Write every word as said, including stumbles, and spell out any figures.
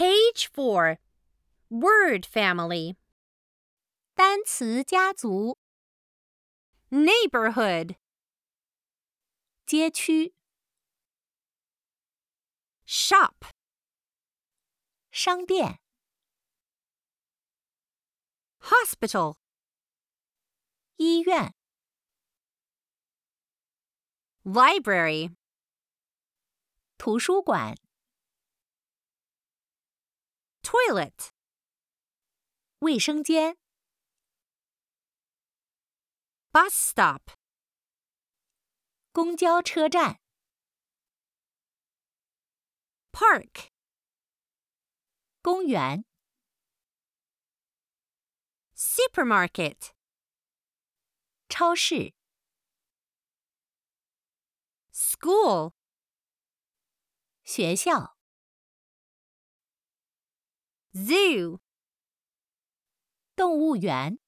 Page four. Word family. 单词家族 Neighborhood. 街区 Shop. 商店 Hospital. 医院 Library. 图书馆 Toilet. 卫生间 Bus stop. 公交车站 Park. 公园 Supermarket. 超市 School. 学校 Zoo. 动物园